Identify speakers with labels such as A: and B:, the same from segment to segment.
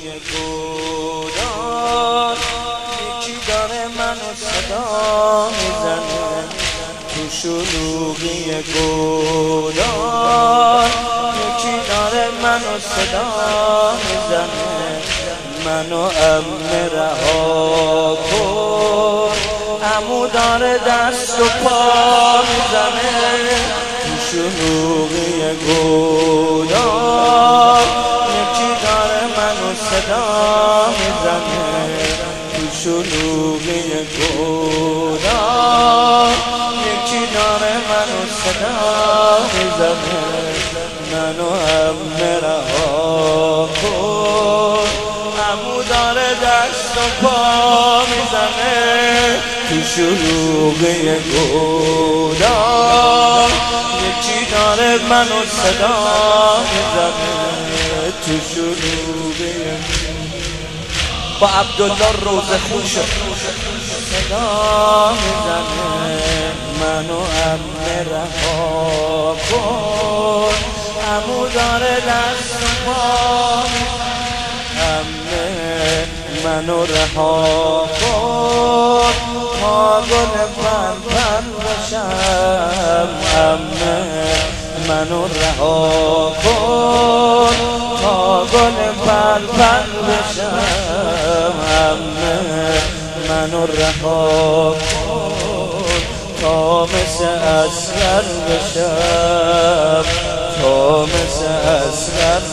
A: گودال یکی داره منو صدا میزنه تو شلوغی گودال یکی داره منو صدا میزنه منو امن رها کن عمو داره دست و پا میزنه تو شلوغی گودال یکی داره منو صدا میزنه تو شلوغی گودال یکی داره منو صدا میزنه منو امن رها کن عمو داره دست و پا میزنه تو شلوغی گودال یکی داره منو صدا میزنه تو شلوغی با عبدالله روزه خوش صدا میزنه منو امن رها کن عمو داره دست و پا منو رها کن تا گل پر بشم منو رها کن تا گل پر بشم منو رها کن تا مثل اصغر بشم تا مثل اصغر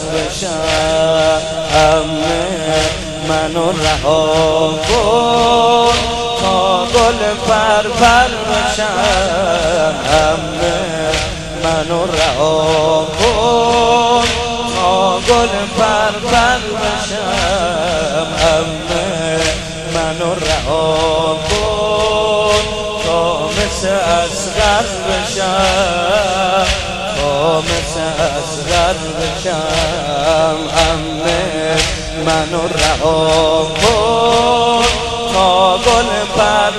A: بشم منو رها کن تا گل پر بشم منو رها کن تا گل پر بشم منو رها کن تا مثل اصغر بشم تا مثل اصغر بشم منو رها کن تا گل پر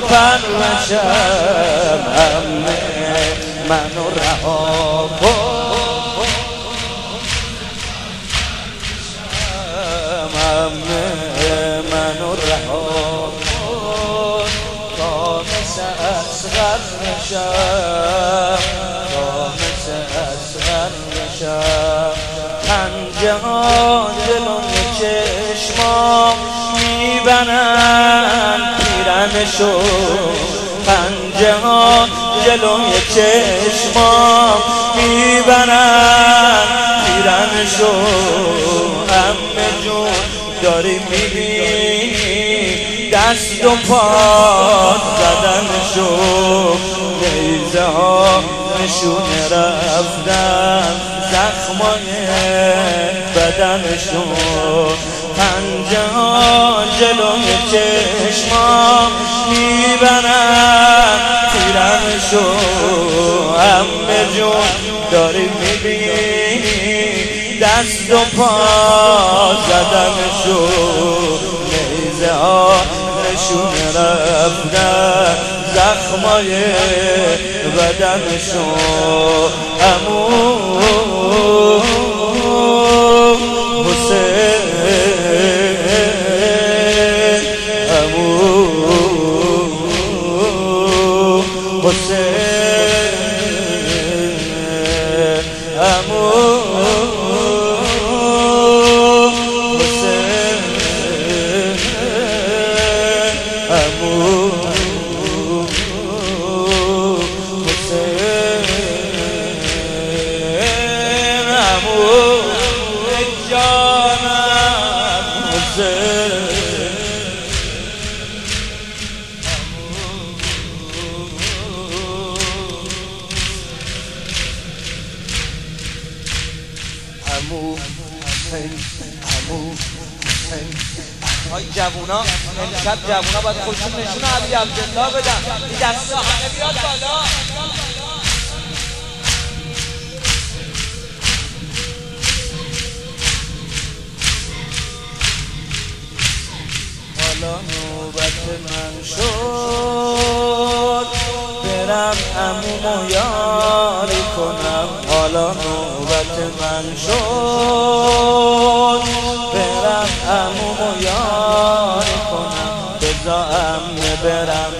A: بشم منو رها کن منو رها کن تا مثل اصغر بشم تا مثل اصغر بشم پنجه ها جلوی چشمام میبرن پیرنشو پنجه ها جلوی چشمام میبرن پیرنشو عمه جون داری میبینی دست و پا زدنشو نیزه ها نشونه رفتن زخمای بدنشو پنجه ها جلوی چشمام میبرن تیرنشو عمه جون داری میبینی دست و پا زدنشو نیزه ها نشونه رفتن زخمای بدنشو عمو حسین عمو حسین عمو حسین عمو های جوونا امشب جوونا باید خودشون نشون علی عبدالله بدن این دستا همه بیاد بالا حالا نوبت من شد برم عمومو یاری کنم حالا نوبت من شد برم عمومو یاری کنم بزا عمه برم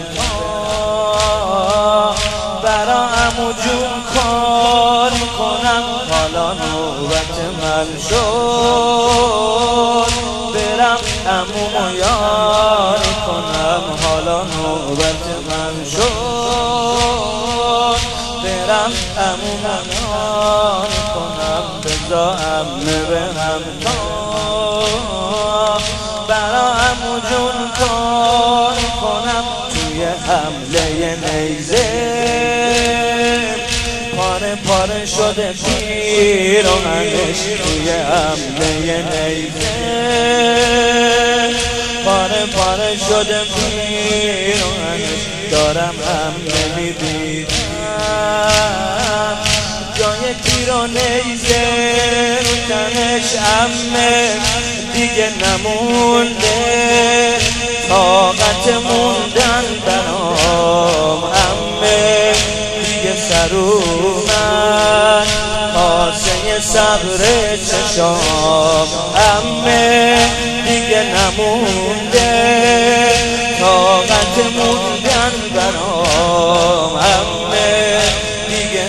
A: برا عمو جون کاری کنم حالا نوبت من شد برم عمومو یاری کنم حالا نوبت من شد برم عمومو یاری کنم بزا عمه برم برا عمو جون کاری کنم توی حمله نیزه پاره پاره شده پیراهنش توی حمله نیزه پاره پاره شده پیراهنش دارم حمله میبینم جای تیر و نیزه رو تنش عمه دیگه نمونده طاقت موندن برام عمه دیگه سر اومد کاسه صبر چشام عمه دیگه نمونده طاقت موندن برام عمه دیگه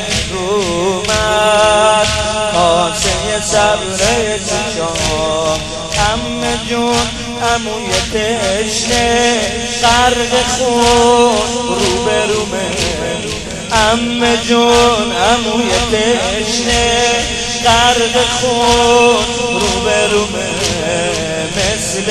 A: اومد کاسه صبر چشام عمه جون عموی تشنه غرق خون روبرومه عمه جون عموی تشنه غرق خون روبرومه مثل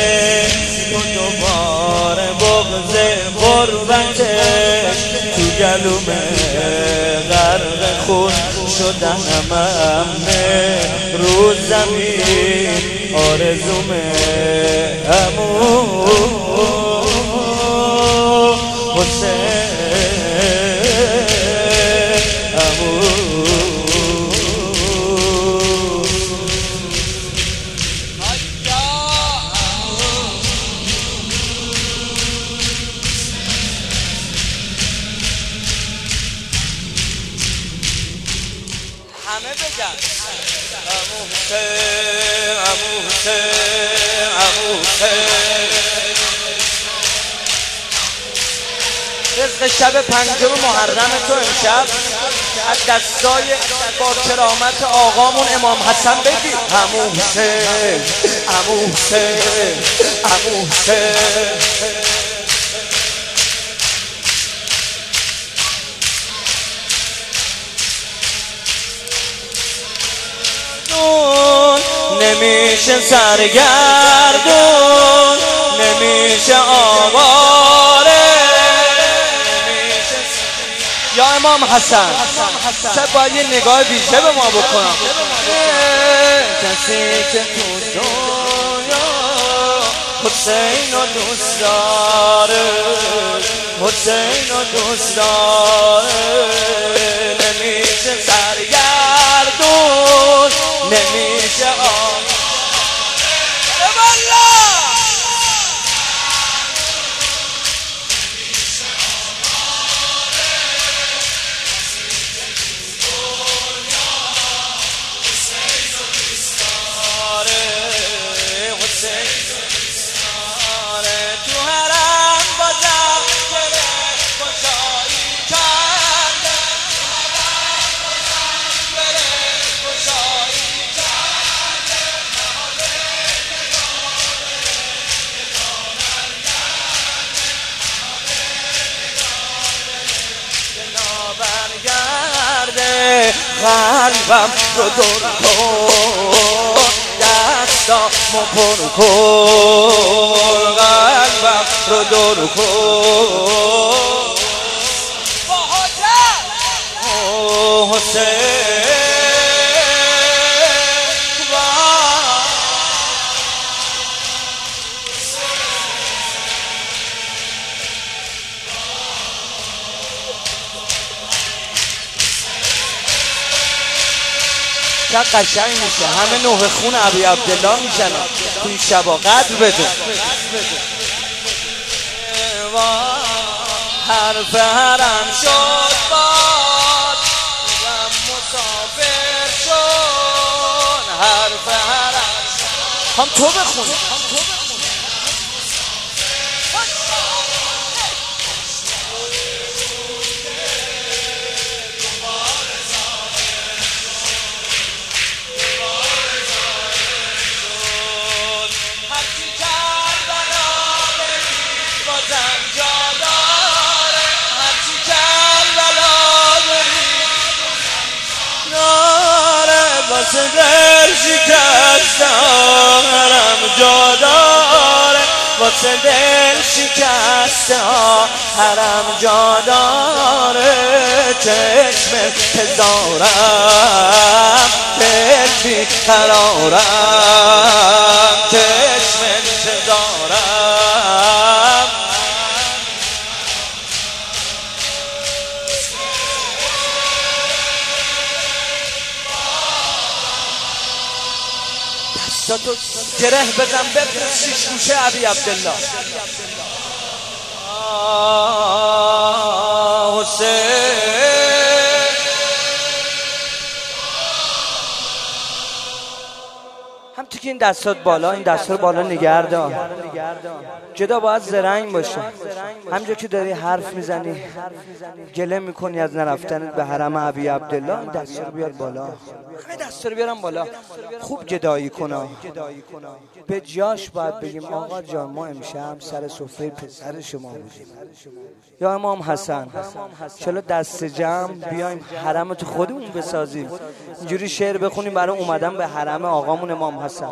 A: دوباره بغض غربتش تو گلومه غرق خون شدنم عمه رو زمین آرزومه عمو حسین عمو همه بگن عمو حسین عمو حسین عمو حسین رزق شب 5 محرم تو امشب از دستای با کرامت آقامون امام حسن بگی عمو حسین عمو حسین عمو حسین نمیشه سرگردون نمیشه آواره نمیشه یا امام حسن شب باید یه نگاه ویژه به ما بکنم کسی که تو دنیا حسین رو دوست داره حسین رو دوست داره نمیشه سرگردون نمیشه قلبم رو دور کن دستامو پر کن قلبم رو دور کن با حسین چه قشنگ میشه همه نوح خون ابی عبدالله میشن توی شبا قدر بدون حرف حرم شد باد مسافر هم تو بخون. واسه دل شکسته هرم جا داره، واسه دل شکسته هرم جا داره. چشم هزارم دل بی قرارم، چشم هزارم. تو گره بزن بفرست شیش گوشه ابی عبدالله. حسین هم تو که این دستات بالا، این دستا رو بالا نگه دار. جدا باید زرنگ باشه. همجا که داری حرف میزنی گله میکنی از نرفتنت به حرم ابی عبدالله، این دستا رو بیار بالا. همه دستا رو بیارم بالا. خوب گدایی کنم. به جاش باید بگیم آقا جان ما امشب سر سفره پسر شما بودیم. یا امام حسن چلو دست جمع بیایم حرم تو خودمون بسازیم، اینجوری شعر بخونیم برای اومدن به حرم آقامون امام حسن.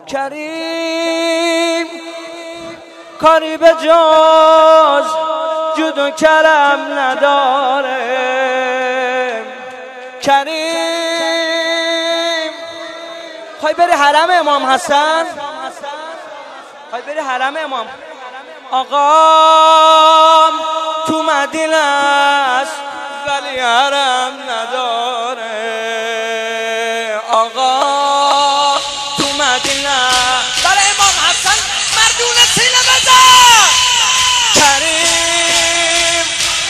A: کریم کاری به جز جود و کرم نداره، کریم خواهی بری حرم امام حسن، خواهی بری حرم امام آقام تو مدینه است ولی حرم نداره. آقا تو مدینه برای امام حسن مردون سینه بزن. کریم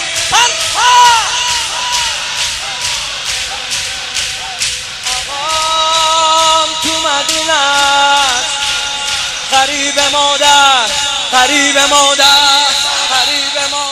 A: آقام تو مدینه است، غریب مادر، غریب مادر، غریب مادر.